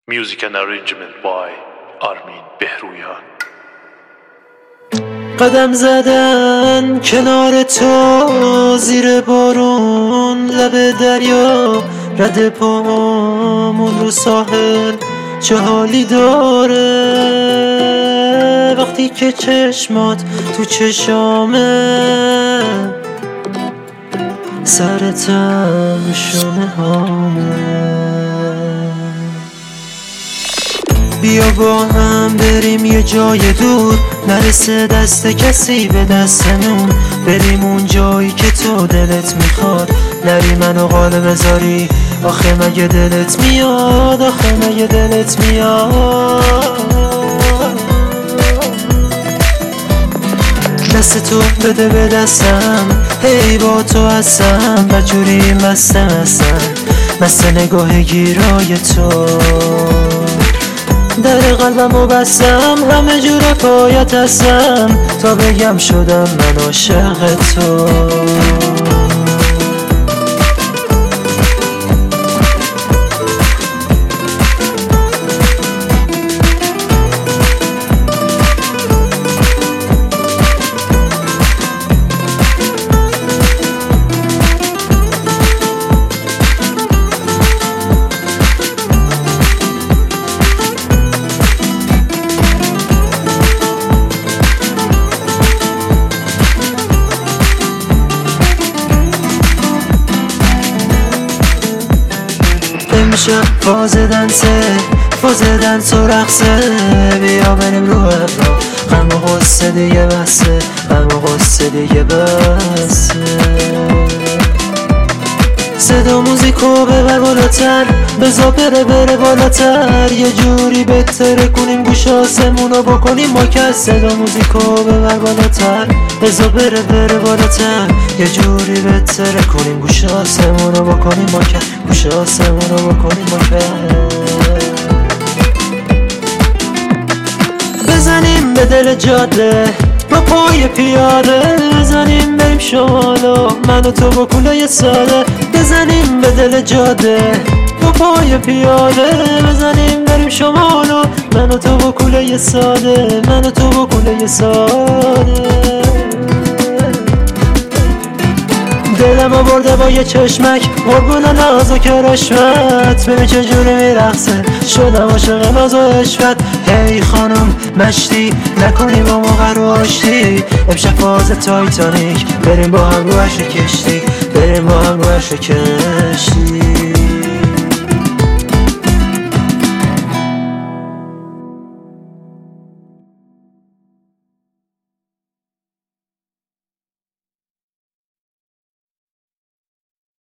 Music and arrangement by آرمین بهرویان. قدم زدن کنار تو زیر بارون، لب دریا، رد پامون رو ساحل، چه حالی داره وقتی که چشمات تو چشامه، سرتم شونه هامه. بیا با هم بریم یه جای دور، نرسه دست کسی به دستمون، بریم اون جایی که تو دلت میخواد، نری منو قاله بذاری. آخه مگه دلت میاد، آخه مگه دلت میاد. دست تو بده به دستم، هی با تو هستم، بجوری مستم، مست نگاه گیرای تو. در قلبمو بستم، همه جور پایت هستم، تا بگم شدم من عاشق تو. امشب فاز دنس و رقصه، بیا بریم رو ابرا، غم و غصه دیگه بسه، غم و غصه دیگه بسه. صدا موزیکو ببر بالاتر، بزا بره بالاتر، یه جوری بهتره کنیم گوش آسمونو بکنیم ماکر. صدا موزیکو ببر بالاتر، بزا بره بالاتر، یه جوری بهتره کنیم گوش آسمونو بکنیم ماکر، گوش آسمونو بکنیم ماکر. بزنیم به دل جاده با پای پیاده، بزنیم بریم شمالو من و تو با کولای ساده. بزنیم به دل جاده با پای پیاده، بزنیم بریم شمالو من و تو با کولای ساده، من و تو با کولای ساده. دلم آورده با یه چشمک، قربون ناز و کرشمت، ببین چجوری میرقصه، شدم عاشق ناز و عشقت. هی خانم مشتی نکنی با موقع رو آشتی، امشب فاز تایتانیک، بریم با هم رو عرش کشتی، بریم با هم رو عرش کشتی.